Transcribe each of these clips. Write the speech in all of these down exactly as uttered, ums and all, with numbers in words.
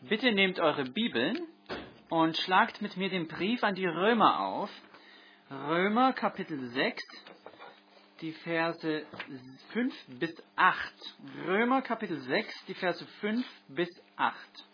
Bitte nehmt eure Bibeln und schlagt mit mir den Brief an die Römer auf. Römer Kapitel sechs, die Verse fünf bis acht. Römer Kapitel sechs, die Verse fünf bis acht.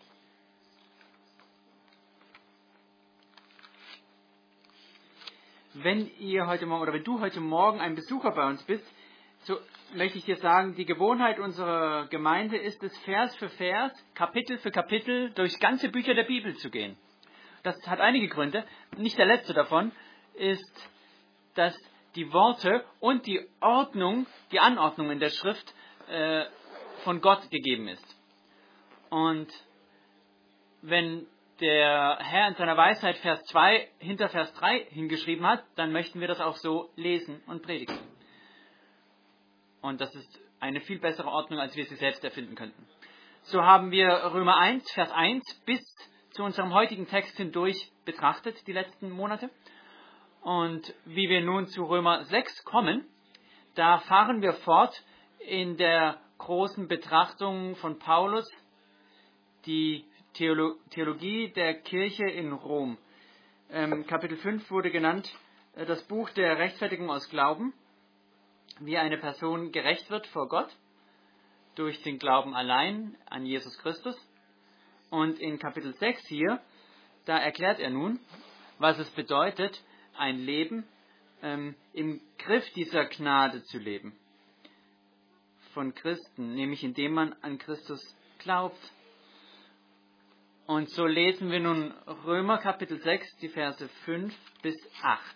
Wenn ihr heute Morgen oder wenn du heute Morgen ein Besucher bei uns bist, so möchte ich dir sagen, die Gewohnheit unserer Gemeinde ist es, Vers für Vers, Kapitel für Kapitel durch ganze Bücher der Bibel zu gehen. Das hat einige Gründe. Nicht der letzte davon ist, dass die Worte und die Ordnung, die Anordnung in der Schrift äh, von Gott gegeben ist. Und wenn der Herr in seiner Weisheit Vers zwei hinter Vers drei hingeschrieben hat, dann möchten wir das auch so lesen und predigen. Und das ist eine viel bessere Ordnung, als wir sie selbst erfinden könnten. So haben wir Römer eins, Vers eins bis zu unserem heutigen Text hindurch betrachtet, die letzten Monate. Und wie wir nun zu Römer sechs kommen, da fahren wir fort in der großen Betrachtung von Paulus, die Theolo- Theologie der Kirche in Rom. Ähm, Kapitel fünf wurde genannt, äh, das Buch der Rechtfertigung aus Glauben, wie eine Person gerecht wird vor Gott, durch den Glauben allein an Jesus Christus. Und in Kapitel sechs hier, da erklärt er nun, was es bedeutet, ein Leben ähm, im Griff dieser Gnade zu leben. Von Christen, nämlich indem man an Christus glaubt. Und so lesen wir nun Römer Kapitel sechs, die Verse fünf bis acht.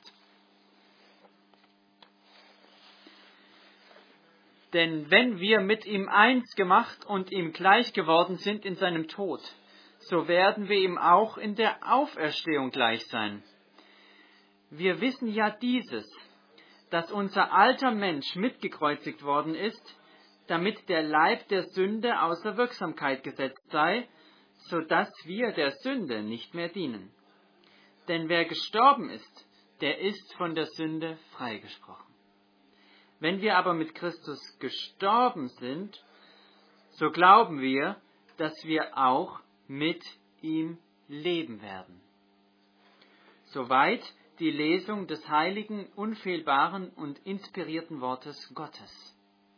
Denn wenn wir mit ihm eins gemacht und ihm gleich geworden sind in seinem Tod, so werden wir ihm auch in der Auferstehung gleich sein. Wir wissen ja dieses, dass unser alter Mensch mitgekreuzigt worden ist, damit der Leib der Sünde außer Wirksamkeit gesetzt sei, so dass wir der Sünde nicht mehr dienen. Denn wer gestorben ist, der ist von der Sünde freigesprochen. Wenn wir aber mit Christus gestorben sind, so glauben wir, dass wir auch mit ihm leben werden. Soweit die Lesung des heiligen, unfehlbaren und inspirierten Wortes Gottes.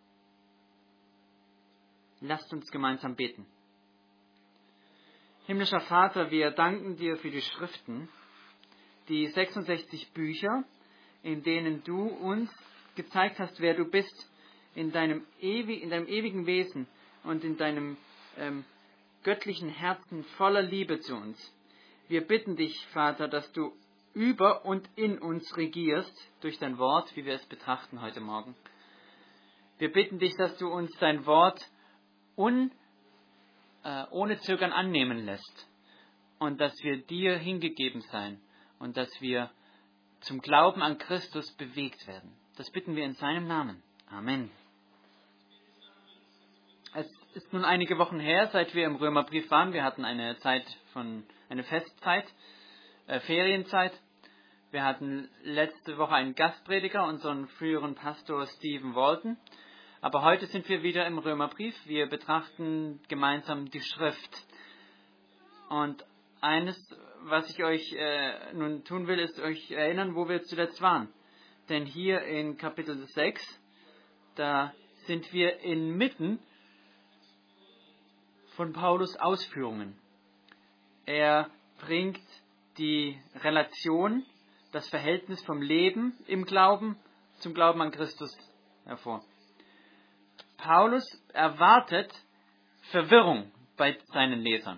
Lasst uns gemeinsam beten. Himmlischer Vater, wir danken dir für die Schriften, die sechsundsechzig Bücher, in denen du uns gezeigt hast, wer du bist, in deinem, ewig, in deinem ewigen Wesen und in deinem ähm, göttlichen Herzen voller Liebe zu uns. Wir bitten dich, Vater, dass du über und in uns regierst durch dein Wort, wie wir es betrachten heute Morgen. Wir bitten dich, dass du uns dein Wort un, äh, ohne Zögern annehmen lässt und dass wir dir hingegeben sein und dass wir zum Glauben an Christus bewegt werden. Das bitten wir in seinem Namen. Amen. Es ist nun einige Wochen her, seit wir im Römerbrief waren. Wir hatten eine Zeit von, eine Festzeit, äh, Ferienzeit. Wir hatten letzte Woche einen Gastprediger, unseren früheren Pastor Stephen Walton. Aber heute sind wir wieder im Römerbrief. Wir betrachten gemeinsam die Schrift. Und eines, was ich euch äh, nun tun will, ist euch erinnern, wo wir zuletzt waren. Denn hier in Kapitel sechs, da sind wir inmitten von Paulus Ausführungen. Er bringt die Relation, das Verhältnis vom Leben im Glauben zum Glauben an Christus hervor. Paulus erwartet Verwirrung bei seinen Lesern.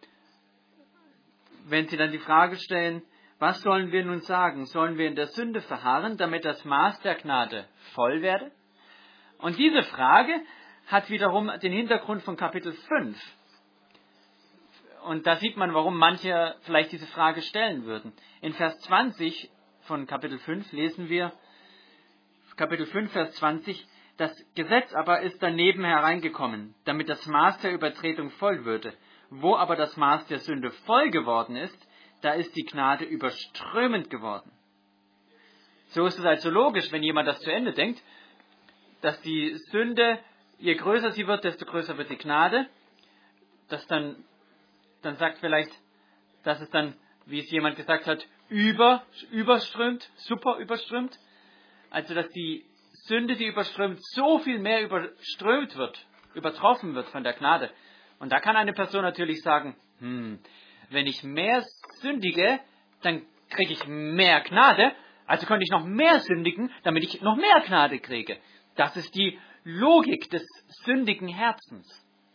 Wenn sie dann die Frage stellen, was sollen wir nun sagen? Sollen wir in der Sünde verharren, damit das Maß der Gnade voll werde? Und diese Frage hat wiederum den Hintergrund von Kapitel fünf. Und da sieht man, warum manche vielleicht diese Frage stellen würden. In Vers zwanzig von Kapitel fünf lesen wir, Kapitel fünf, Vers zwanzig, das Gesetz aber ist daneben hereingekommen, damit das Maß der Übertretung voll würde. Wo aber das Maß der Sünde voll geworden ist, da ist die Gnade überströmend geworden. So ist es also logisch, wenn jemand das zu Ende denkt, dass die Sünde, je größer sie wird, desto größer wird die Gnade, dass dann dann sagt vielleicht, dass es dann, wie es jemand gesagt hat, über, überströmt, super überströmt. Also dass die Sünde, die überströmt, so viel mehr überströmt wird, übertroffen wird von der Gnade. Und da kann eine Person natürlich sagen, hm, wenn ich mehr sündige, dann kriege ich mehr Gnade, also könnte ich noch mehr sündigen, damit ich noch mehr Gnade kriege. Das ist die Logik des sündigen Herzens.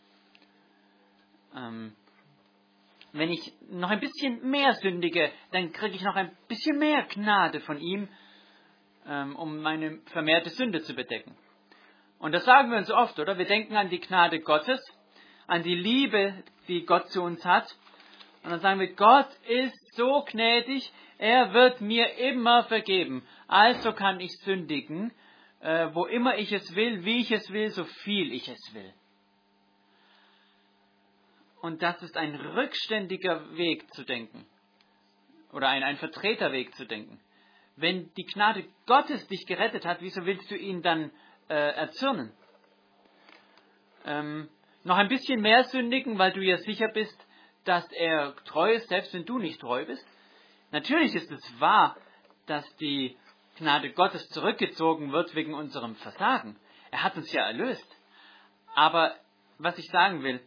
Ähm, wenn ich noch ein bisschen mehr sündige, dann kriege ich noch ein bisschen mehr Gnade von ihm, ähm, um meine vermehrte Sünde zu bedecken. Und das sagen wir uns oft, oder? Wir denken an die Gnade Gottes, an die Liebe, die Gott zu uns hat. Und dann sagen wir, Gott ist so gnädig, er wird mir immer vergeben. Also kann ich sündigen, äh, wo immer ich es will, wie ich es will, so viel ich es will. Und das ist ein rückständiger Weg zu denken. Oder ein, ein Vertreterweg zu denken. Wenn die Gnade Gottes dich gerettet hat, wieso willst du ihn dann äh, erzürnen? Ähm, noch ein bisschen mehr sündigen, weil du ja sicher bist, dass er treu ist, selbst wenn du nicht treu bist. Natürlich ist es wahr, dass die Gnade Gottes zurückgezogen wird wegen unserem Versagen. Er hat uns ja erlöst. Aber was ich sagen will,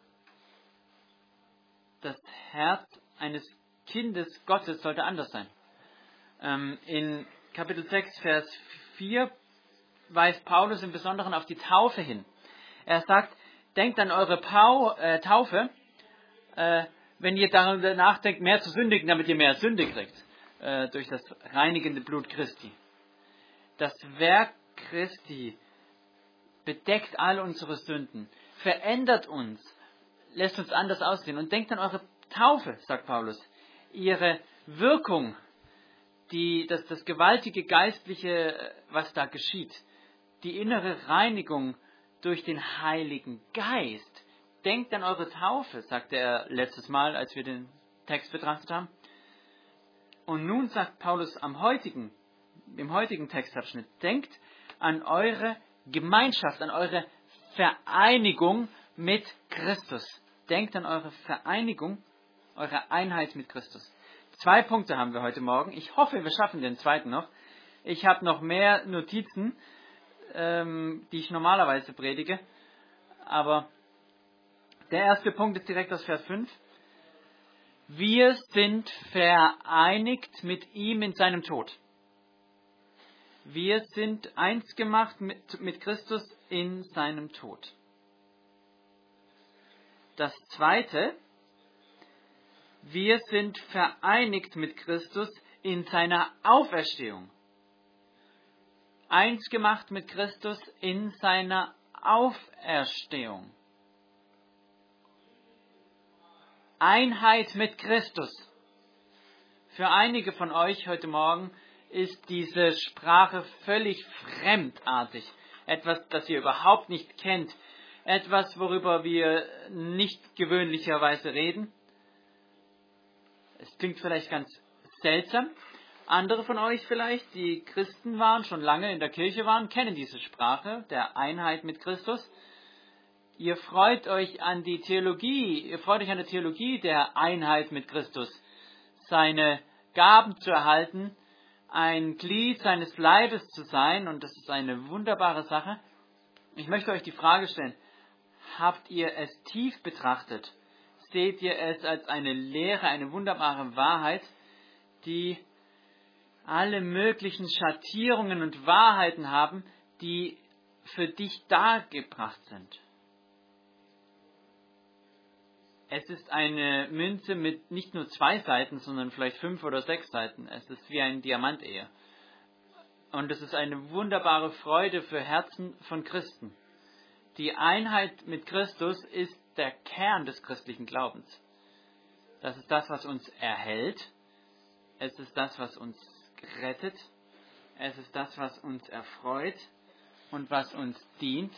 das Herz eines Kindes Gottes sollte anders sein. Ähm, in Kapitel sechs, Vers vier weist Paulus im Besonderen auf die Taufe hin. Er sagt, denkt an eure Pau, äh, Taufe, äh, wenn ihr darüber nachdenkt, mehr zu sündigen, damit ihr mehr Sünde kriegt, äh, durch das reinigende Blut Christi. Das Werk Christi bedeckt all unsere Sünden, verändert uns, lässt uns anders aussehen. Und denkt an eure Taufe, sagt Paulus. Ihre Wirkung, die, das, das gewaltige Geistliche, was da geschieht, die innere Reinigung durch den Heiligen Geist. Denkt an eure Taufe, sagte er letztes Mal, als wir den Text betrachtet haben. Und nun sagt Paulus am heutigen, im heutigen Textabschnitt, denkt an eure Gemeinschaft, an eure Vereinigung mit Christus. Denkt an eure Vereinigung, eure Einheit mit Christus. Zwei Punkte haben wir heute Morgen. Ich hoffe, wir schaffen den zweiten noch. Ich habe noch mehr Notizen, ähm, die ich normalerweise predige. Aber der erste Punkt ist direkt aus Vers fünf. Wir sind vereinigt mit ihm in seinem Tod. Wir sind eins gemacht mit, mit Christus in seinem Tod. Das zweite, wir sind vereinigt mit Christus in seiner Auferstehung. Eins gemacht mit Christus in seiner Auferstehung. Einheit mit Christus. Für einige von euch heute Morgen ist diese Sprache völlig fremdartig. Etwas, das ihr überhaupt nicht kennt. Etwas, worüber wir nicht gewöhnlicherweise reden. Es klingt vielleicht ganz seltsam. Andere von euch vielleicht, die Christen waren, schon lange in der Kirche waren, kennen diese Sprache der Einheit mit Christus. Ihr freut euch an die Theologie, ihr freut euch an der Theologie der Einheit mit Christus, seine Gaben zu erhalten, ein Glied seines Leibes zu sein, und das ist eine wunderbare Sache. Ich möchte euch die Frage stellen, habt ihr es tief betrachtet? Seht ihr es als eine Lehre, eine wunderbare Wahrheit, die alle möglichen Schattierungen und Wahrheiten haben, die für dich dargebracht sind? Es ist eine Münze mit nicht nur zwei Seiten, sondern vielleicht fünf oder sechs Seiten. Es ist wie ein Diamant eher. Und es ist eine wunderbare Freude für Herzen von Christen. Die Einheit mit Christus ist der Kern des christlichen Glaubens. Das ist das, was uns erhält. Es ist das, was uns rettet. Es ist das, was uns erfreut und was uns dient.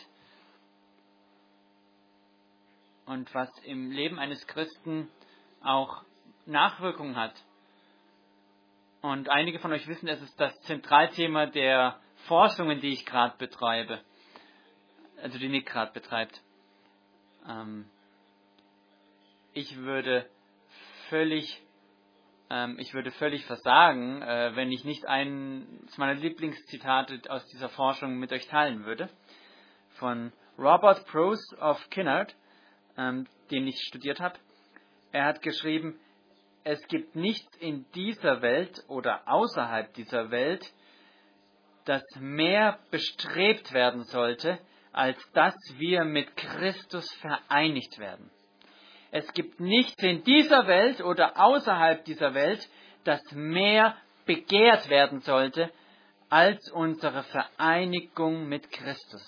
Und was im Leben eines Christen auch Nachwirkungen hat. Und einige von euch wissen, es ist das Zentralthema der Forschungen, die ich gerade betreibe. Also die Nick gerade betreibt. Ähm ich würde völlig, ähm, ich würde völlig versagen, äh, wenn ich nicht eines meiner Lieblingszitate aus dieser Forschung mit euch teilen würde. Von Robert Bruce of Kinnard, ähm, den ich studiert habe. Er hat geschrieben, es gibt nichts in dieser Welt oder außerhalb dieser Welt, das mehr bestrebt werden sollte, als dass wir mit Christus vereinigt werden. Es gibt nichts in dieser Welt oder außerhalb dieser Welt, das mehr begehrt werden sollte, als unsere Vereinigung mit Christus.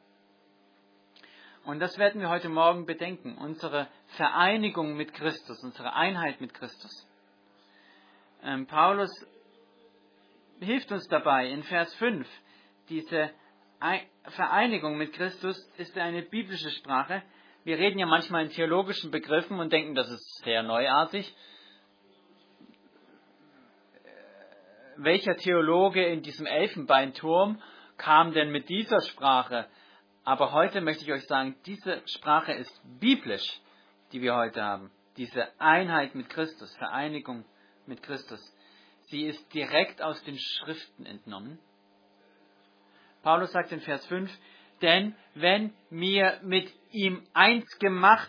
Und das werden wir heute Morgen bedenken, unsere Vereinigung mit Christus, unsere Einheit mit Christus. Ähm, Paulus hilft uns dabei in Vers fünf. Diese Vereinigung mit Christus ist eine biblische Sprache. Wir reden ja manchmal in theologischen Begriffen und denken, das ist sehr neuartig. Welcher Theologe in diesem Elfenbeinturm kam denn mit dieser Sprache? Aber heute möchte ich euch sagen, diese Sprache ist biblisch, die wir heute haben. Diese Einheit mit Christus, Vereinigung mit Christus. Sie ist direkt aus den Schriften entnommen. Paulus sagt in Vers fünf, denn wenn wir mit ihm eins gemacht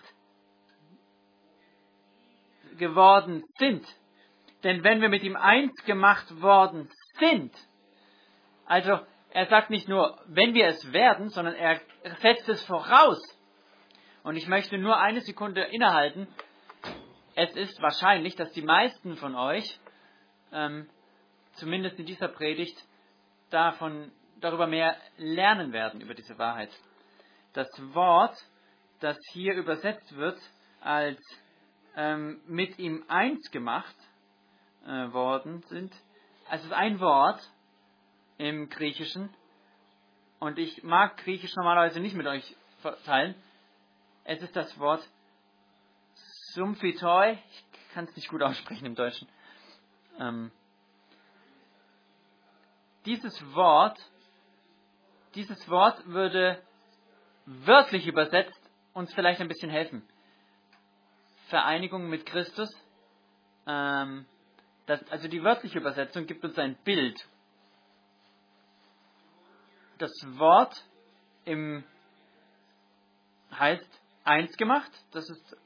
geworden sind, denn wenn wir mit ihm eins gemacht worden sind, also er sagt nicht nur, wenn wir es werden, sondern er setzt es voraus. Und ich möchte nur eine Sekunde innehalten. Es ist wahrscheinlich, dass die meisten von euch, ähm, zumindest in dieser Predigt, davon, darüber mehr lernen werden, über diese Wahrheit. Das Wort, das hier übersetzt wird, als ähm, mit ihm eins gemacht äh, worden sind, also es ist ein Wort im Griechischen, und ich mag Griechisch normalerweise nicht mit euch teilen. Es ist das Wort Sumphitoi, ich kann es nicht gut aussprechen im Deutschen. Ähm, dieses Wort, dieses Wort würde wörtlich übersetzt uns vielleicht ein bisschen helfen. Vereinigung mit Christus, ähm, das, also die wörtliche Übersetzung gibt uns ein Bild. Das Wort im heißt eins gemacht. Das ist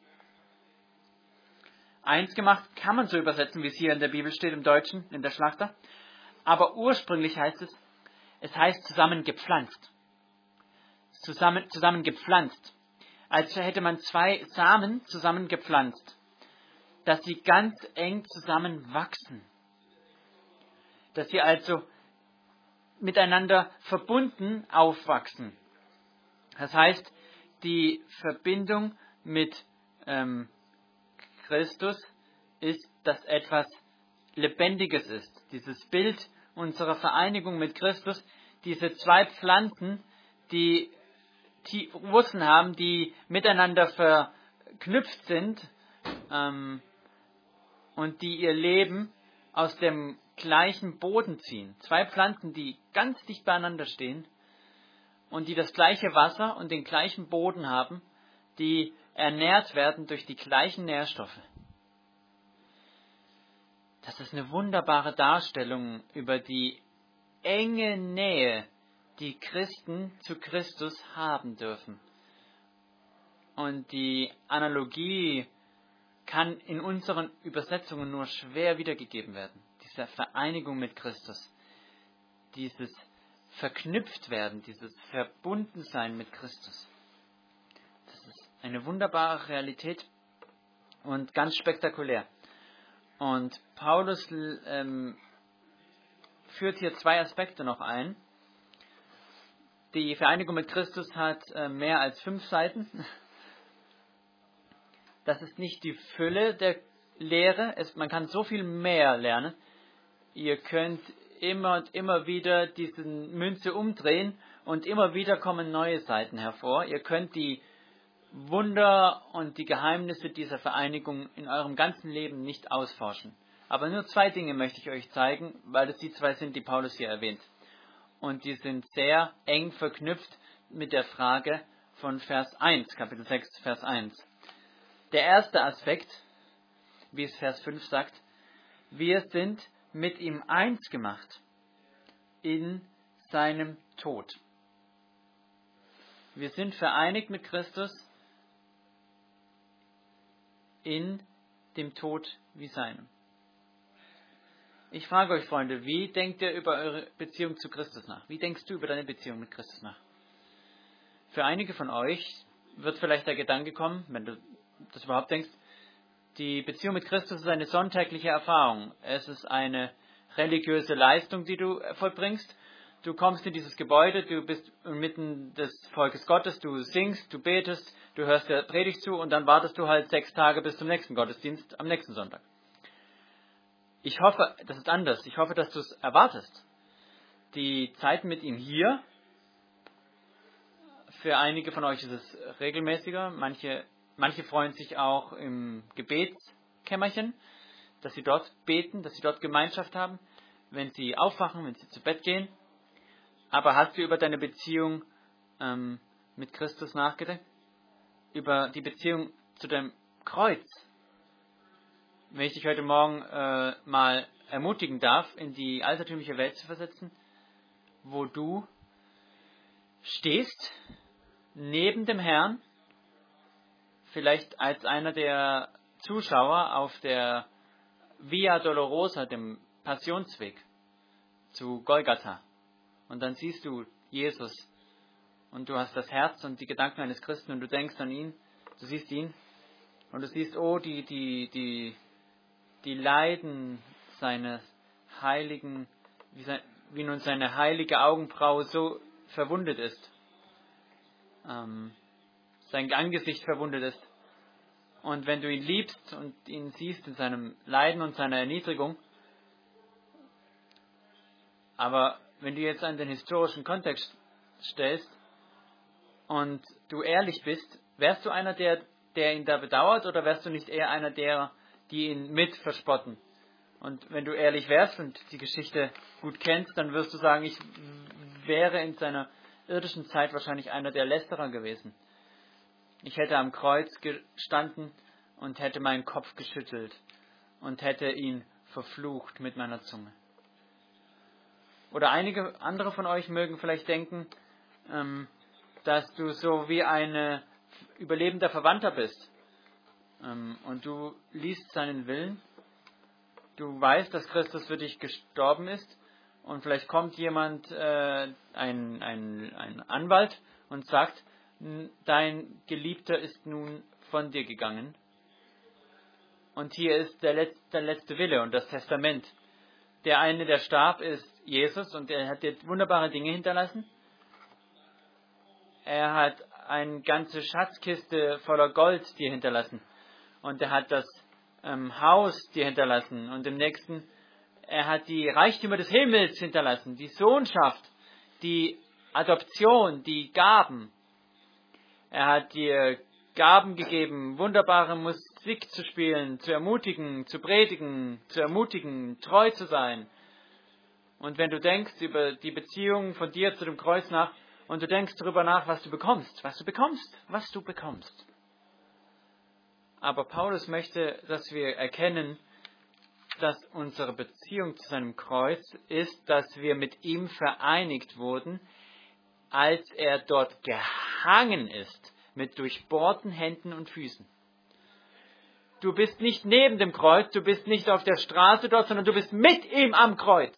eins gemacht, kann man so übersetzen, wie es hier in der Bibel steht, im Deutschen, in der Schlachter. Aber ursprünglich heißt es, es heißt zusammengepflanzt. Zusammen, zusammengepflanzt. Als hätte man zwei Samen zusammengepflanzt, dass sie ganz eng zusammen wachsen. Dass sie also miteinander verbunden aufwachsen. Das heißt, die Verbindung mit ähm, Christus ist, dass etwas Lebendiges ist. Dieses Bild unserer Vereinigung mit Christus, diese zwei Pflanzen, die die Wurzeln haben, die miteinander verknüpft sind ähm, und die ihr Leben aus dem gleichen Boden ziehen. Zwei Pflanzen, die ganz dicht beieinander stehen und die das gleiche Wasser und den gleichen Boden haben, die ernährt werden durch die gleichen Nährstoffe. Das ist eine wunderbare Darstellung über die enge Nähe, die Christen zu Christus haben dürfen. Und die Analogie kann in unseren Übersetzungen nur schwer wiedergegeben werden. Diese Vereinigung mit Christus, dieses Verknüpftwerden, dieses Verbundensein mit Christus. Das ist eine wunderbare Realität und ganz spektakulär. Und Paulus ähm, führt hier zwei Aspekte noch ein. Die Vereinigung mit Christus hat äh, mehr als fünf Seiten. Das ist nicht die Fülle der Lehre. Es, man kann so viel mehr lernen. Ihr könnt immer und immer wieder diese Münze umdrehen und immer wieder kommen neue Seiten hervor. Ihr könnt die Wunder und die Geheimnisse dieser Vereinigung in eurem ganzen Leben nicht ausforschen. Aber nur zwei Dinge möchte ich euch zeigen, weil es die zwei sind, die Paulus hier erwähnt. Und die sind sehr eng verknüpft mit der Frage von Vers eins, Kapitel sechs, Vers eins. Der erste Aspekt, wie es Vers fünf sagt, wir sind mit ihm eins gemacht in seinem Tod. Wir sind vereinigt mit Christus in dem Tod wie seinem. Ich frage euch, Freunde, wie denkt ihr über eure Beziehung zu Christus nach? Wie denkst du über deine Beziehung mit Christus nach? Für einige von euch wird vielleicht der Gedanke kommen, wenn du das überhaupt denkst, die Beziehung mit Christus ist eine sonntägliche Erfahrung. Es ist eine religiöse Leistung, die du vollbringst. Du kommst in dieses Gebäude, du bist inmitten des Volkes Gottes, du singst, du betest, du hörst der Predigt zu und dann wartest du halt sechs Tage bis zum nächsten Gottesdienst am nächsten Sonntag. Ich hoffe, das ist anders. Ich hoffe, dass du es erwartest. Die Zeit mit ihm hier, für einige von euch ist es regelmäßiger. Manche, manche freuen sich auch im Gebetskämmerchen, dass sie dort beten, dass sie dort Gemeinschaft haben, wenn sie aufwachen, wenn sie zu Bett gehen. Aber hast du über deine Beziehung ähm, mit Christus nachgedacht? Über die Beziehung zu dem Kreuz? Wenn ich dich heute Morgen äh, mal ermutigen darf, in die altertümliche Welt zu versetzen, wo du stehst, neben dem Herrn, vielleicht als einer der Zuschauer auf der Via Dolorosa, dem Passionsweg zu Golgatha. Und dann siehst du Jesus und du hast das Herz und die Gedanken eines Christen und du denkst an ihn, du siehst ihn und du siehst, oh, die, die, die, die Leiden seines heiligen, wie, sein, wie nun seine heilige Augenbraue so verwundet ist, ähm, sein Angesicht verwundet ist. Und wenn du ihn liebst und ihn siehst in seinem Leiden und seiner Erniedrigung, aber wenn du jetzt an den historischen Kontext stellst und du ehrlich bist, wärst du einer, der, der ihn da bedauert oder wärst du nicht eher einer derer, die ihn mit verspotten? Und wenn du ehrlich wärst und die Geschichte gut kennst, dann wirst du sagen, ich wäre in seiner irdischen Zeit wahrscheinlich einer der Lästerer gewesen. Ich hätte am Kreuz gestanden und hätte meinen Kopf geschüttelt und hätte ihn verflucht mit meiner Zunge. Oder einige andere von euch mögen vielleicht denken, ähm, dass du so wie ein überlebender Verwandter bist. Ähm, und du liest seinen Willen. Du weißt, dass Christus für dich gestorben ist. Und vielleicht kommt jemand, äh, ein, ein, ein Anwalt, und sagt, dein Geliebter ist nun von dir gegangen. Und hier ist der letzte, der letzte Wille und das Testament. Der eine, der starb, ist Jesus und er hat dir wunderbare Dinge hinterlassen. Er hat eine ganze Schatzkiste voller Gold dir hinterlassen. Und er hat das ähm, Haus dir hinterlassen. Und im nächsten, er hat die Reichtümer des Himmels hinterlassen. Die Sohnschaft, die Adoption, die Gaben. Er hat dir Gaben gegeben, wunderbare Musik zu spielen, zu ermutigen, zu predigen, zu ermutigen, treu zu sein. Und wenn du denkst über die Beziehung von dir zu dem Kreuz nach und du denkst darüber nach, was du bekommst, was du bekommst, was du bekommst. Aber Paulus möchte, dass wir erkennen, dass unsere Beziehung zu seinem Kreuz ist, dass wir mit ihm vereinigt wurden, als er dort gehangen ist, mit durchbohrten Händen und Füßen. Du bist nicht neben dem Kreuz, du bist nicht auf der Straße dort, sondern du bist mit ihm am Kreuz.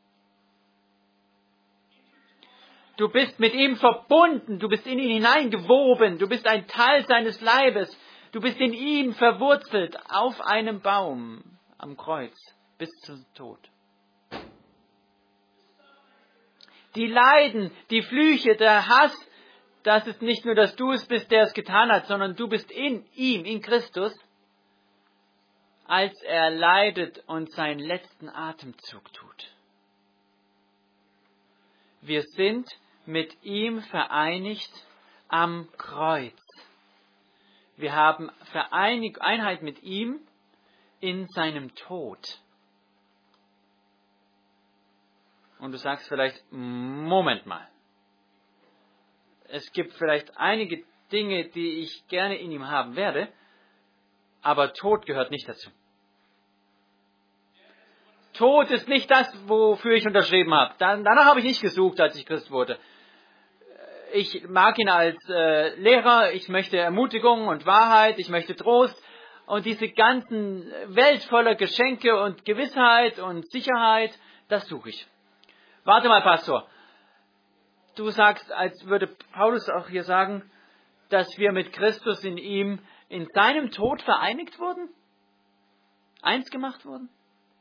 Du bist mit ihm verbunden, du bist in ihn hineingewoben, du bist ein Teil seines Leibes, du bist in ihm verwurzelt auf einem Baum am Kreuz bis zum Tod. Die Leiden, die Flüche, der Hass, das ist nicht nur, dass du es bist, der es getan hat, sondern du bist in ihm, in Christus, als er leidet und seinen letzten Atemzug tut. Wir sind mit ihm vereinigt am Kreuz. Wir haben Vereinig- Einheit mit ihm in seinem Tod. Und du sagst vielleicht, Moment mal. Es gibt vielleicht einige Dinge, die ich gerne in ihm haben werde, Aber Tod gehört nicht dazu. Tod ist nicht das, wofür ich unterschrieben habe. Dan- danach habe ich nicht gesucht, als ich Christ wurde. Ich mag ihn als äh, Lehrer, ich möchte Ermutigung und Wahrheit, ich möchte Trost und diese ganzen Welt voller Geschenke und Gewissheit und Sicherheit, das suche ich. Warte mal, Pastor. Du sagst, als würde Paulus auch hier sagen, dass wir mit Christus in ihm, in seinem Tod vereinigt wurden? Eins gemacht wurden?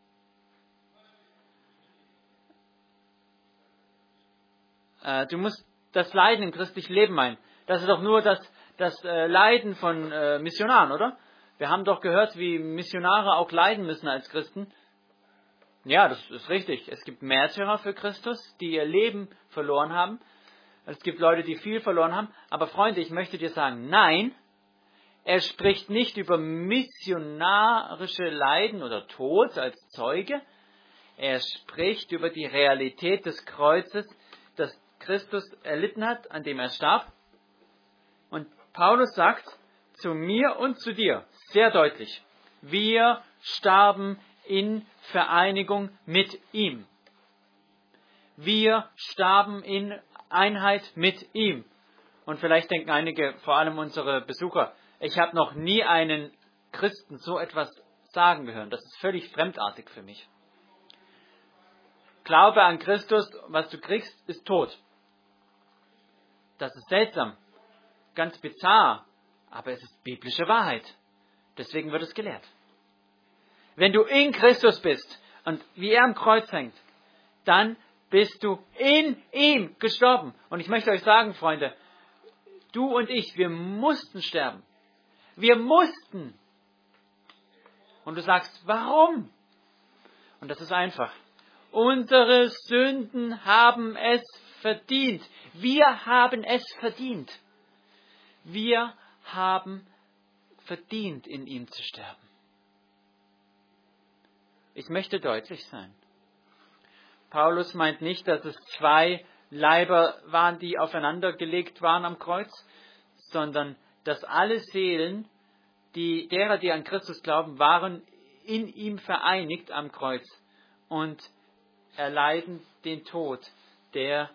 Äh, du musst das Leiden im christlichen Leben meinen. Das ist doch nur das, das äh, Leiden von äh, Missionaren, oder? Wir haben doch gehört, wie Missionare auch leiden müssen als Christen. Ja, das ist richtig. Es gibt Märtyrer für Christus, die ihr Leben verloren haben. Es gibt Leute, die viel verloren haben. Aber Freunde, ich möchte dir sagen, nein, er spricht nicht über missionarische Leiden oder Tod als Zeuge. Er spricht über die Realität des Kreuzes, das Christus erlitten hat, an dem er starb. Und Paulus sagt zu mir und zu dir sehr deutlich, wir starben in Vereinigung mit ihm. Wir starben in Einheit mit ihm. Und vielleicht denken einige, vor allem unsere Besucher, ich habe noch nie einen Christen so etwas sagen gehört. Das ist völlig fremdartig für mich. Glaube an Christus, was du kriegst, ist Tod. Das ist seltsam, ganz bizarr, aber es ist biblische Wahrheit. Deswegen wird es gelehrt. Wenn du in Christus bist und wie er am Kreuz hängt, dann bist du in ihm gestorben. Und ich möchte euch sagen, Freunde, du und ich, wir mussten sterben. Wir mussten. Und du sagst, warum? Und das ist einfach. Unsere Sünden haben es verdient. Wir haben es verdient. Wir haben verdient, in ihm zu sterben. Ich möchte deutlich sein. Paulus meint nicht, dass es zwei Leiber waren, die aufeinander gelegt waren am Kreuz, sondern dass alle Seelen, die, derer, die an Christus glauben, waren in ihm vereinigt am Kreuz und erleiden den Tod, der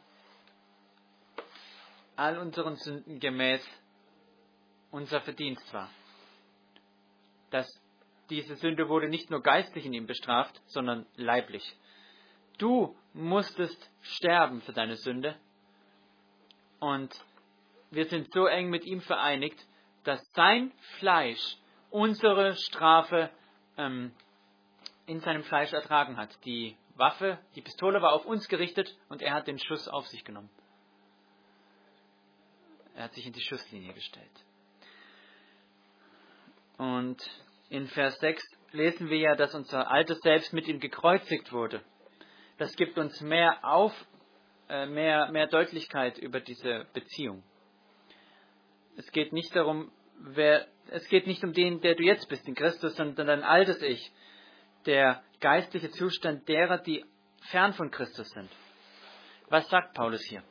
all unseren Sünden gemäß unser Verdienst war. Dass diese Sünde wurde nicht nur geistlich in ihm bestraft, sondern leiblich. Du musstest sterben für deine Sünde und wir sind so eng mit ihm vereinigt, dass sein Fleisch unsere Strafe ähm, in seinem Fleisch ertragen hat. Die Waffe, die Pistole war auf uns gerichtet und er hat den Schuss auf sich genommen. Er hat sich in die Schusslinie gestellt. Und in Vers sechs lesen wir ja, dass unser altes Selbst mit ihm gekreuzigt wurde. Das gibt uns mehr auf, äh, mehr, mehr Deutlichkeit über diese Beziehung. Es geht nicht darum, wer, es geht nicht um den, der du jetzt bist, in Christus, sondern dein altes Ich, der geistliche Zustand derer, die fern von Christus sind. Was sagt Paulus hier?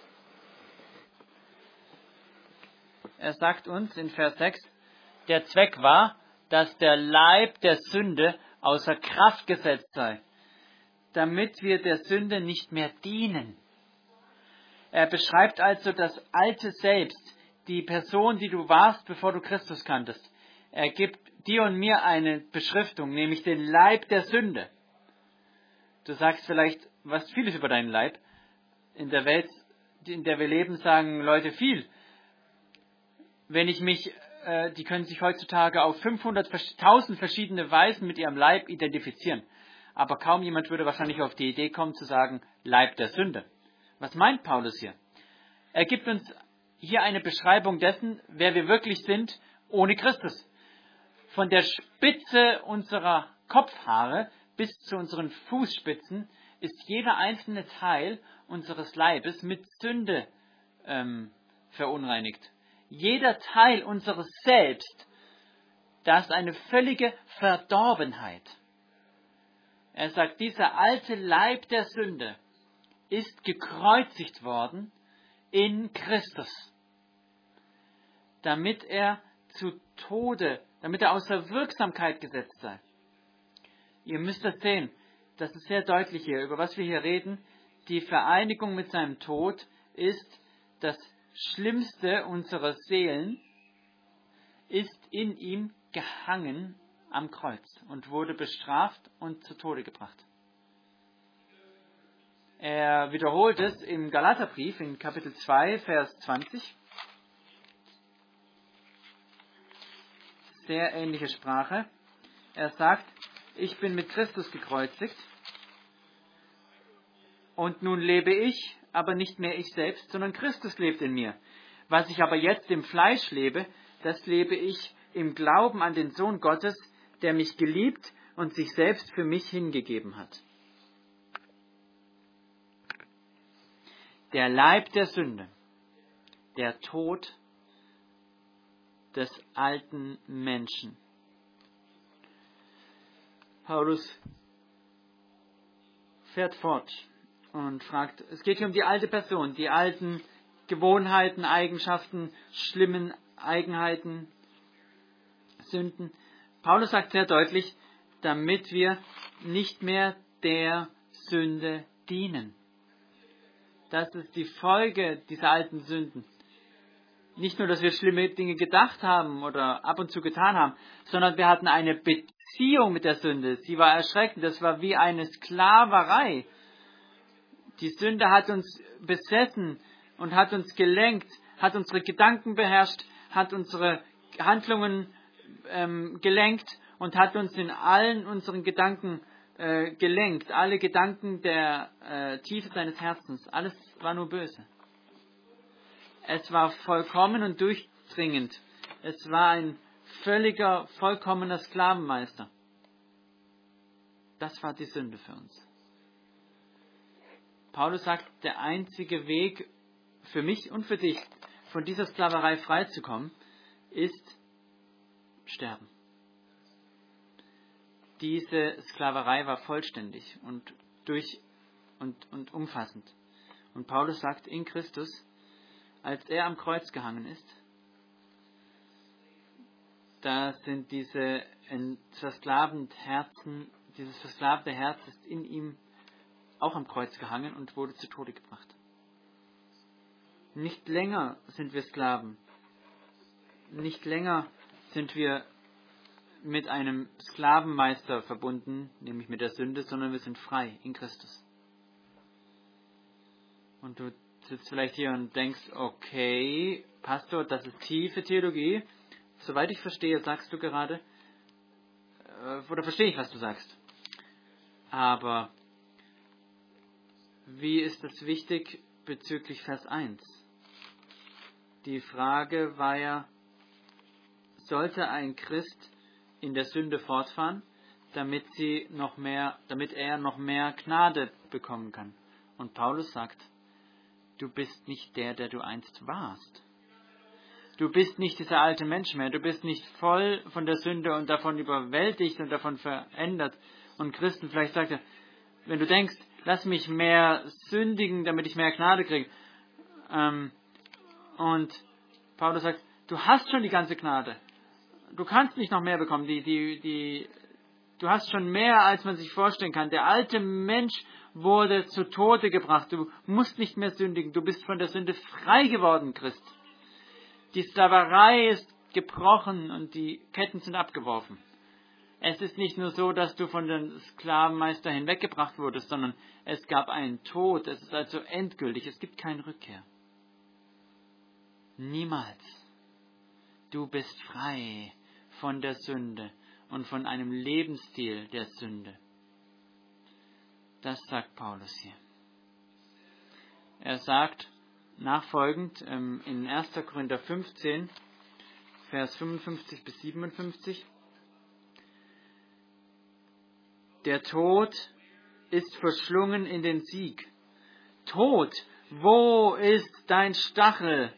Er sagt uns in Vers sechs, der Zweck war, dass der Leib der Sünde außer Kraft gesetzt sei, damit wir der Sünde nicht mehr dienen. Er beschreibt also das alte Selbst, die Person, die du warst, bevor du Christus kanntest. Er gibt dir und mir eine Beschriftung, nämlich den Leib der Sünde. Du sagst vielleicht was vieles über deinen Leib. In der Welt, in der wir leben, sagen Leute viel. Wenn ich mich, äh, die können sich heutzutage auf fünfhunderttausend verschiedene Weisen mit ihrem Leib identifizieren. Aber kaum jemand würde wahrscheinlich auf die Idee kommen zu sagen, Leib der Sünde. Was meint Paulus hier? Er gibt uns hier eine Beschreibung dessen, wer wir wirklich sind, ohne Christus. Von der Spitze unserer Kopfhaare bis zu unseren Fußspitzen ist jeder einzelne Teil unseres Leibes mit Sünde ähm, verunreinigt. Jeder Teil unseres Selbst, das ist eine völlige Verdorbenheit. Er sagt, dieser alte Leib der Sünde ist gekreuzigt worden in Christus, damit er zu Tode, damit er außer Wirksamkeit gesetzt sei. Ihr müsst das sehen, das ist sehr deutlich hier, über was wir hier reden. Die Vereinigung mit seinem Tod ist das Schlimmste unserer Seelen, ist in ihm gehangen am Kreuz und wurde bestraft und zu Tode gebracht. Er wiederholt es im Galaterbrief in Kapitel zwei, Vers zwanzig. Sehr ähnliche Sprache. Er sagt, ich bin mit Christus gekreuzigt und nun lebe ich, aber nicht mehr ich selbst, sondern Christus lebt in mir. Was ich aber jetzt im Fleisch lebe, das lebe ich im Glauben an den Sohn Gottes, der mich geliebt und sich selbst für mich hingegeben hat. Der Leib der Sünde, der Tod des alten Menschen. Paulus fährt fort und fragt, es geht hier um die alte Person, die alten Gewohnheiten, Eigenschaften, schlimmen Eigenheiten, Sünden. Paulus sagt sehr deutlich, damit wir nicht mehr der Sünde dienen. Das ist die Folge dieser alten Sünden. Nicht nur, dass wir schlimme Dinge gedacht haben oder ab und zu getan haben, sondern wir hatten eine Beziehung mit der Sünde. Sie war erschreckend, das war wie eine Sklaverei. Die Sünde hat uns besessen und hat uns gelenkt, hat unsere Gedanken beherrscht, hat unsere Handlungen ähm, gelenkt und hat uns in allen unseren Gedanken äh, gelenkt. Alle Gedanken der äh, Tiefe seines Herzens. Alles war nur böse. Es war vollkommen und durchdringend. Es war ein völliger, vollkommener Sklavenmeister. Das war die Sünde für uns. Paulus sagt, der einzige Weg für mich und für dich, von dieser Sklaverei freizukommen, ist sterben. Diese Sklaverei war vollständig und durch und, und umfassend. Und Paulus sagt, in Christus, als er am Kreuz gehangen ist, da sind diese versklavten Herzen, dieses versklavte Herz ist in ihm auch am Kreuz gehangen und wurde zu Tode gebracht. Nicht länger sind wir Sklaven. Nicht länger sind wir mit einem Sklavenmeister verbunden, nämlich mit der Sünde, sondern wir sind frei in Christus. Und du sitzt vielleicht hier und denkst, okay, Pastor, das ist tiefe Theologie. Soweit ich verstehe, sagst du gerade, äh, oder verstehe ich, was du sagst. Aber wie ist das wichtig bezüglich Vers eins? Die Frage war ja, sollte ein Christ in der Sünde fortfahren, damit sie noch mehr, damit er noch mehr Gnade bekommen kann? Und Paulus sagt, du bist nicht der, der du einst warst. Du bist nicht dieser alte Mensch mehr. Du bist nicht voll von der Sünde und davon überwältigt und davon verändert. Und Christen, vielleicht sagt er, wenn du denkst, lass mich mehr sündigen, damit ich mehr Gnade kriege. Ähm, und Paulus sagt, du hast schon die ganze Gnade. Du kannst nicht noch mehr bekommen. Die, die, die, du hast schon mehr, als man sich vorstellen kann. Der alte Mensch wurde zu Tode gebracht. Du musst nicht mehr sündigen. Du bist von der Sünde frei geworden, Christ. Die Sklaverei ist gebrochen und die Ketten sind abgeworfen. Es ist nicht nur so, dass du von dem Sklavenmeister hinweggebracht wurdest, sondern es gab einen Tod. Es ist also endgültig. Es gibt keine Rückkehr. Niemals. Du bist frei von der Sünde und von einem Lebensstil der Sünde. Das sagt Paulus hier. Er sagt nachfolgend ähm, in erster Korinther fünfzehn, Vers fünfundfünfzig bis siebenundfünfzig, der Tod ist verschlungen in den Sieg. Tod, wo ist dein Stachel?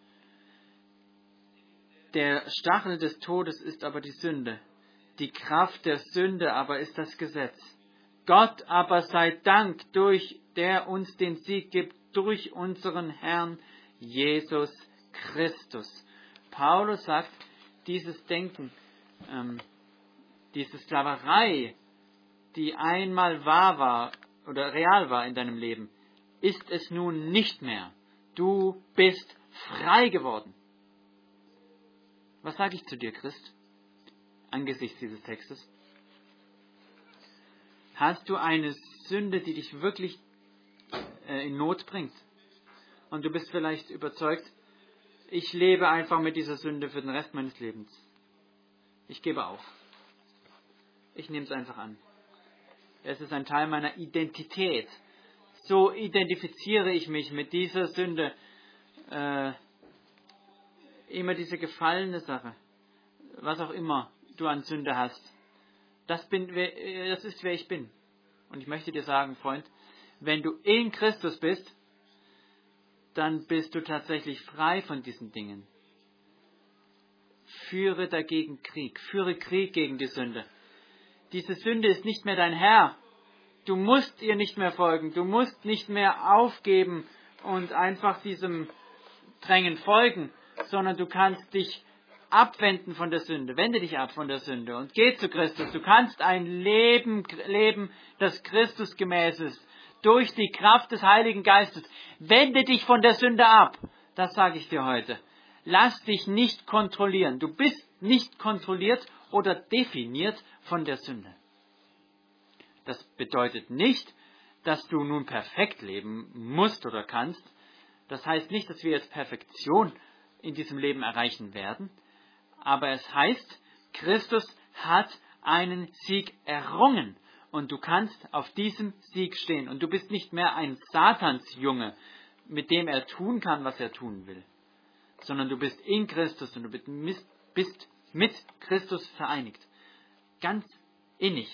Der Stachel des Todes ist aber die Sünde. Die Kraft der Sünde aber ist das Gesetz. Gott aber sei Dank, durch der uns den Sieg gibt, durch unseren Herrn Jesus Christus. Paulus sagt, dieses Denken, ähm, diese Sklaverei, die einmal wahr war oder real war in deinem Leben, ist es nun nicht mehr. Du bist frei geworden. Was sage ich zu dir, Christ, angesichts dieses Textes? Hast du eine Sünde, die dich wirklich äh, in Not bringt? Und du bist vielleicht überzeugt, ich lebe einfach mit dieser Sünde für den Rest meines Lebens. Ich gebe auf. Ich nehme es einfach an. Es ist ein Teil meiner Identität. So identifiziere ich mich mit dieser Sünde. Äh, immer diese gefallene Sache. Was auch immer du an Sünde hast. Das, bin, das ist, wer ich bin. Und ich möchte dir sagen, Freund, wenn du in Christus bist, dann bist du tatsächlich frei von diesen Dingen. Führe dagegen Krieg. Führe Krieg gegen die Sünde. Diese Sünde ist nicht mehr dein Herr. Du musst ihr nicht mehr folgen. Du musst nicht mehr aufgeben und einfach diesem Drängen folgen, sondern du kannst dich abwenden von der Sünde. Wende dich ab von der Sünde und geh zu Christus. Du kannst ein Leben leben, das Christus gemäß ist. Durch die Kraft des Heiligen Geistes. Wende dich von der Sünde ab. Das sage ich dir heute. Lass dich nicht kontrollieren. Du bist nicht kontrolliert oder definiert von der Sünde. Das bedeutet nicht, dass du nun perfekt leben musst oder kannst. Das heißt nicht, dass wir jetzt Perfektion in diesem Leben erreichen werden. Aber es heißt, Christus hat einen Sieg errungen. Und du kannst auf diesem Sieg stehen. Und du bist nicht mehr ein Satansjunge, mit dem er tun kann, was er tun will. Sondern du bist in Christus und du bist mit Christus vereinigt. Ganz innig.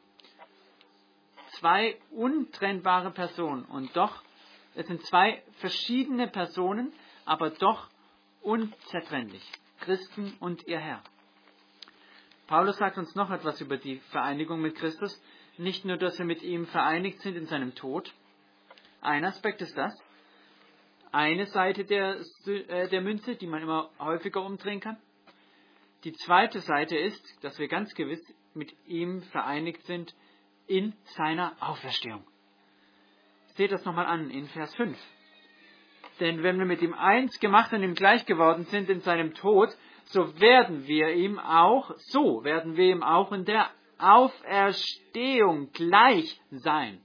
Zwei untrennbare Personen. Und doch, es sind zwei verschiedene Personen, aber doch unzertrennlich. Christen und ihr Herr. Paulus sagt uns noch etwas über die Vereinigung mit Christus. Nicht nur, dass wir mit ihm vereinigt sind in seinem Tod. Ein Aspekt ist das. Eine Seite der, äh, der Münze, die man immer häufiger umdrehen kann. Die zweite Seite ist, dass wir ganz gewiss mit ihm vereinigt sind in seiner Auferstehung. Seht das nochmal an in Vers fünf. Denn wenn wir mit ihm eins gemacht und ihm gleich geworden sind in seinem Tod, so werden wir ihm auch, so werden wir ihm auch in der Auferstehung gleich sein.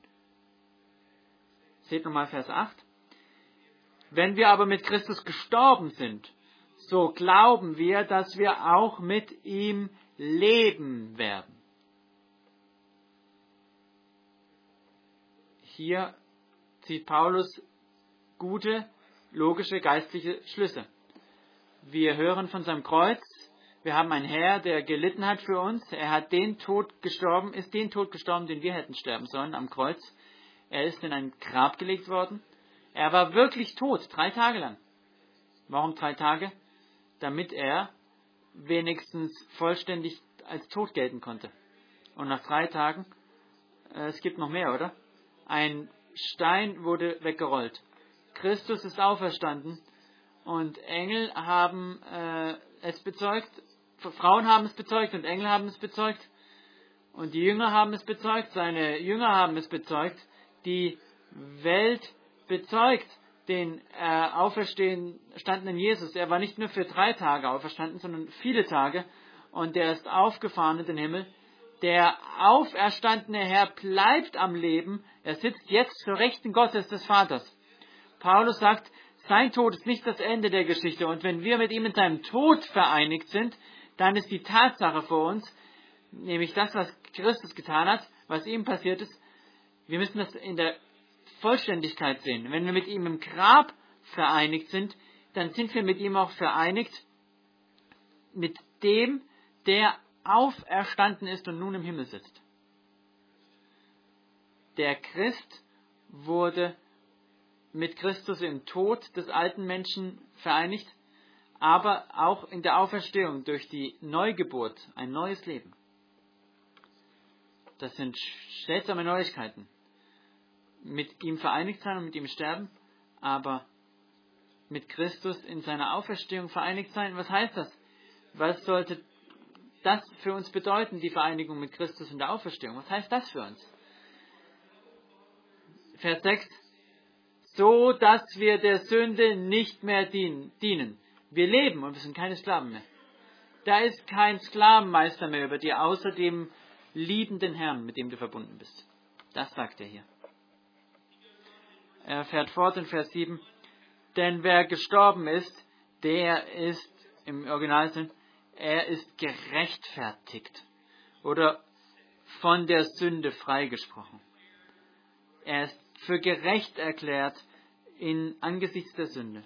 Seht nochmal Vers acht. Wenn wir aber mit Christus gestorben sind, so glauben wir, dass wir auch mit ihm leben werden. Hier zieht Paulus gute, logische, geistliche Schlüsse. Wir hören von seinem Kreuz. Wir haben einen Herr, der gelitten hat für uns. Er hat den Tod gestorben, ist den Tod gestorben, den wir hätten sterben sollen am Kreuz. Er ist in ein Grab gelegt worden. Er war wirklich tot, drei Tage lang. Warum drei Tage? Damit er wenigstens vollständig als tot gelten konnte. Und nach drei Tagen, äh, es gibt noch mehr, oder? Ein Stein wurde weggerollt. Christus ist auferstanden und Engel haben äh, es bezeugt, Frauen haben es bezeugt und Engel haben es bezeugt und die Jünger haben es bezeugt, seine Jünger haben es bezeugt, die Welt bezeugt den äh, auferstandenen Jesus. Er war nicht nur für drei Tage auferstanden, sondern viele Tage und der ist aufgefahren in den Himmel. Der auferstandene Herr bleibt am Leben, er sitzt jetzt zur Rechten Gottes des Vaters. Paulus sagt, sein Tod ist nicht das Ende der Geschichte. Und wenn wir mit ihm in seinem Tod vereinigt sind, dann ist die Tatsache vor uns, nämlich das, was Christus getan hat, was ihm passiert ist, wir müssen das in der Vollständigkeit sehen. Wenn wir mit ihm im Grab vereinigt sind, dann sind wir mit ihm auch vereinigt mit dem, der auferstanden ist und nun im Himmel sitzt. Der Christ wurde mit Christus im Tod des alten Menschen vereinigt, aber auch in der Auferstehung durch die Neugeburt, ein neues Leben. Das sind seltsame Neuigkeiten. Mit ihm vereinigt sein und mit ihm sterben, aber mit Christus in seiner Auferstehung vereinigt sein. Was heißt das? Was sollte das für uns bedeuten, die Vereinigung mit Christus und der Auferstehung? Was heißt das für uns? Vers sechs. So, dass wir der Sünde nicht mehr dienen. Wir leben und wir sind keine Sklaven mehr. Da ist kein Sklavenmeister mehr über dir, außer dem liebenden Herrn, mit dem du verbunden bist. Das sagt er hier. Er fährt fort in Vers sieben. Denn wer gestorben ist, der ist, im Originalsinn, er ist gerechtfertigt oder von der Sünde freigesprochen. Er ist für gerecht erklärt in angesichts der Sünde.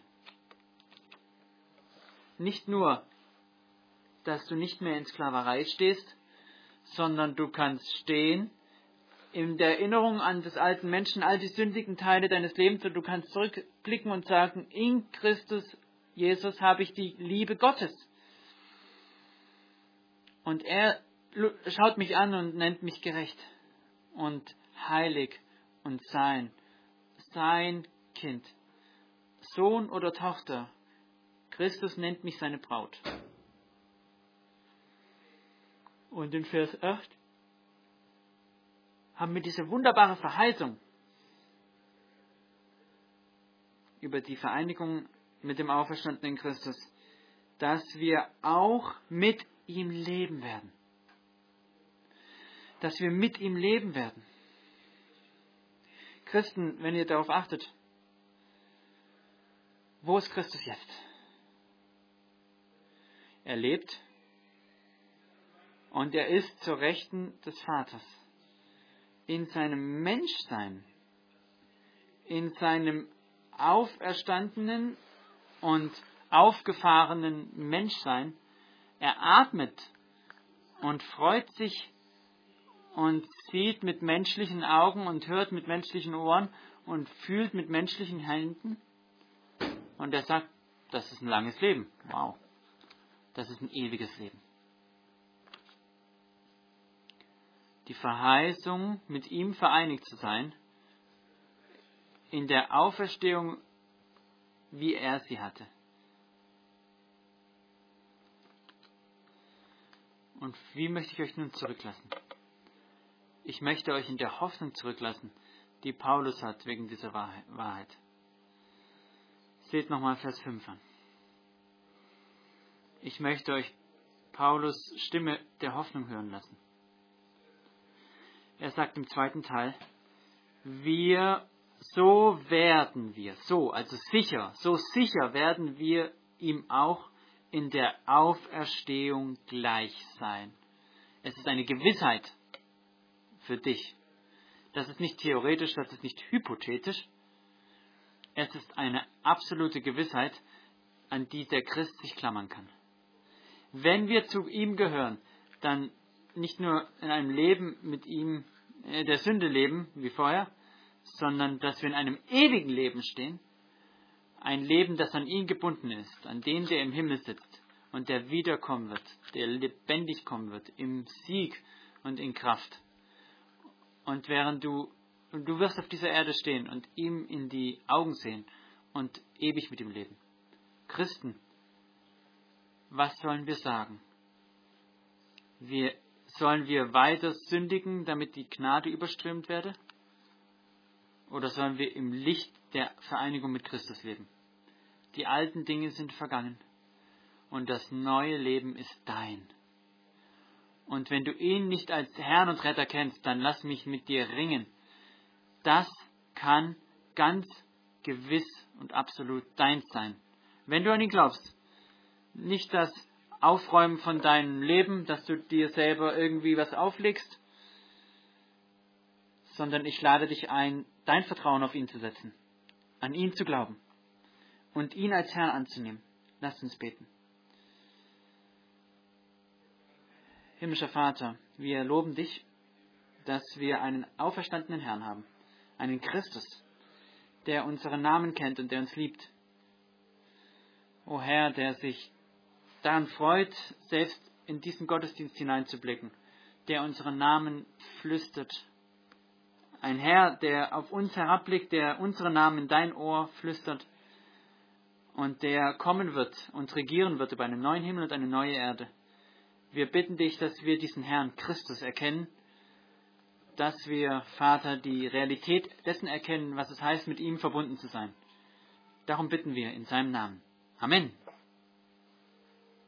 Nicht nur, dass du nicht mehr in Sklaverei stehst, sondern du kannst stehen in der Erinnerung an des alten Menschen, all die sündigen Teile deines Lebens, und du kannst zurückblicken und sagen, in Christus Jesus habe ich die Liebe Gottes. Und er schaut mich an und nennt mich gerecht und heilig und sein, sein Kind, Sohn oder Tochter. Christus nennt mich seine Braut. Und in Vers acht haben wir diese wunderbare Verheißung über die Vereinigung mit dem auferstandenen Christus, dass wir auch mit ihm leben werden. Dass wir mit ihm leben werden. Christen, wenn ihr darauf achtet, wo ist Christus jetzt? Er lebt und er ist zur Rechten des Vaters. In seinem Menschsein, in seinem auferstandenen und aufgefahrenen Menschsein, er atmet und freut sich und sieht mit menschlichen Augen und hört mit menschlichen Ohren und fühlt mit menschlichen Händen. Und er sagt, das ist ein langes Leben. Wow, das ist ein ewiges Leben. Die Verheißung, mit ihm vereinigt zu sein, in der Auferstehung, wie er sie hatte. Und wie möchte ich euch nun zurücklassen? Ich möchte euch in der Hoffnung zurücklassen, die Paulus hat wegen dieser Wahrheit. Seht nochmal Vers fünf an. Ich möchte euch Paulus Stimme der Hoffnung hören lassen. Er sagt im zweiten Teil, wir, so werden wir, so, also sicher, so sicher werden wir ihm auch in der Auferstehung gleich sein. Es ist eine Gewissheit für dich. Das ist nicht theoretisch, das ist nicht hypothetisch. Es ist eine absolute Gewissheit, an die der Christ sich klammern kann. Wenn wir zu ihm gehören, dann nicht nur in einem Leben mit ihm, äh, der Sünde leben, wie vorher, sondern dass wir in einem ewigen Leben stehen. Ein Leben, das an ihn gebunden ist, an den, der im Himmel sitzt und der wiederkommen wird, der lebendig kommen wird, im Sieg und in Kraft. Und während du, du wirst auf dieser Erde stehen und ihm in die Augen sehen und ewig mit ihm leben. Christen, was sollen wir sagen? Wir, sollen wir weiter sündigen, damit die Gnade überströmt werde? Oder sollen wir im Licht der Vereinigung mit Christus leben? Die alten Dinge sind vergangen und das neue Leben ist dein. Und wenn du ihn nicht als Herrn und Retter kennst, dann lass mich mit dir ringen. Das kann ganz gewiss und absolut deins sein. Wenn du an ihn glaubst, nicht das Aufräumen von deinem Leben, dass du dir selber irgendwie was auflegst, sondern ich lade dich ein, dein Vertrauen auf ihn zu setzen, an ihn zu glauben und ihn als Herrn anzunehmen. Lasst uns beten. Himmlischer Vater, wir loben dich, dass wir einen auferstandenen Herrn haben, einen Christus, der unseren Namen kennt und der uns liebt. O Herr, der sich daran freut, selbst in diesen Gottesdienst hineinzublicken, der unseren Namen flüstert. Ein Herr, der auf uns herabblickt, der unseren Namen in dein Ohr flüstert und der kommen wird und regieren wird über einen neuen Himmel und eine neue Erde. Wir bitten dich, dass wir diesen Herrn Christus erkennen, dass wir, Vater, die Realität dessen erkennen, was es heißt, mit ihm verbunden zu sein. Darum bitten wir in seinem Namen. Amen.